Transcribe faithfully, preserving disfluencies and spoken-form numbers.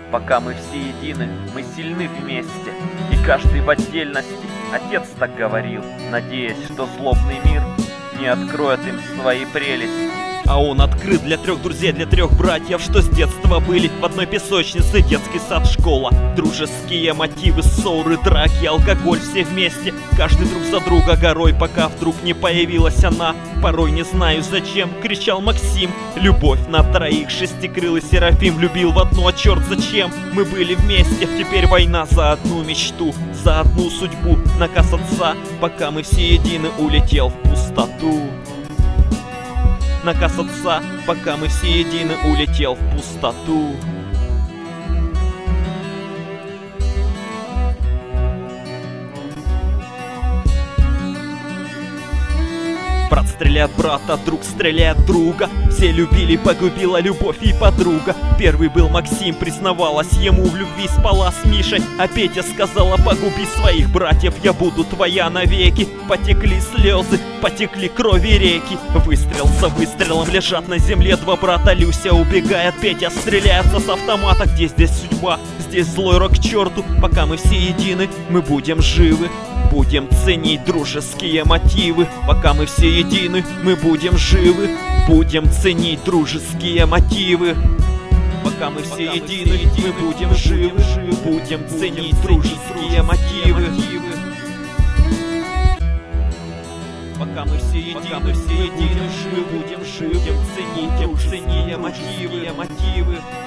Пока мы все едины, мы сильны вместе, и каждый в отдельности. Отец так говорил, надеясь, что злобный мир не откроет им свои прелести. А он открыт для трех друзей, для трех братьев, что с детства были в одной песочнице. Детский сад, школа, дружеские мотивы, ссоры, драки, алкоголь, все вместе, каждый друг за друга горой, пока вдруг не появилась она. Порой не знаю зачем, кричал Максим. Любовь на троих, шестикрылый Серафим любил в одно, а черт зачем. Мы были вместе, теперь война за одну мечту, за одну судьбу. Наказ отца, пока мы все едины, улетел в пустоту. Наказ отца, пока мы все едины, улетел в пустоту. Брат стреляет брата, друг стреляет друга. Все любили, погубила любовь и подруга. Первый был Максим, признавалась ему в любви, спала с Мишей. А Петя сказала: погуби своих братьев, я буду твоя навеки. Потекли слезы, потекли крови реки. Выстрел за выстрелом лежат на земле два брата. Люся убегает, Петя стреляется с автомата. Где здесь судьба? Здесь злой рок к черту. Пока мы все едины, мы будем живы. Будем ценить дружеские мотивы. Пока мы все едины, мы будем живы. Будем ценить дружеские мотивы. Пока мы все едины, мы будем живы. Будем ценить дружеские мотивы. Пока мы все едины, мы все едины, мы будем живы. Будем ценить дружеские мотивы.